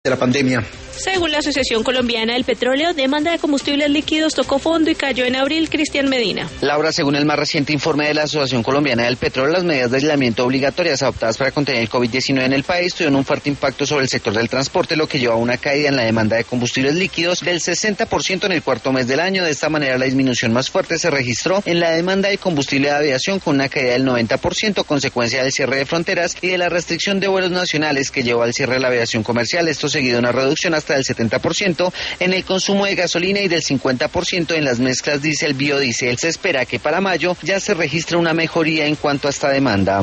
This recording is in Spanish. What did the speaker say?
de la pandemia. Según la Asociación Colombiana del Petróleo, demanda de combustibles líquidos tocó fondo y cayó en abril. Cristian Medina. Laura, según el más reciente informe de la Asociación Colombiana del Petróleo, las medidas de aislamiento obligatorias adoptadas para contener el COVID-19 en el país tuvieron un fuerte impacto sobre el sector del transporte, lo que llevó a una caída en la demanda de combustibles líquidos del 60% en el cuarto mes del año. De esta manera, la disminución más fuerte se registró en la demanda de combustible de aviación, con una caída del 90%, consecuencia del cierre de fronteras y de la restricción de vuelos nacionales que llevó al cierre de la aviación comercial. Esto seguido de una reducción hasta del 70% en el consumo de gasolina y del 50% en las mezclas diésel-biodiesel. Se espera que para mayo ya se registre una mejoría en cuanto a esta demanda.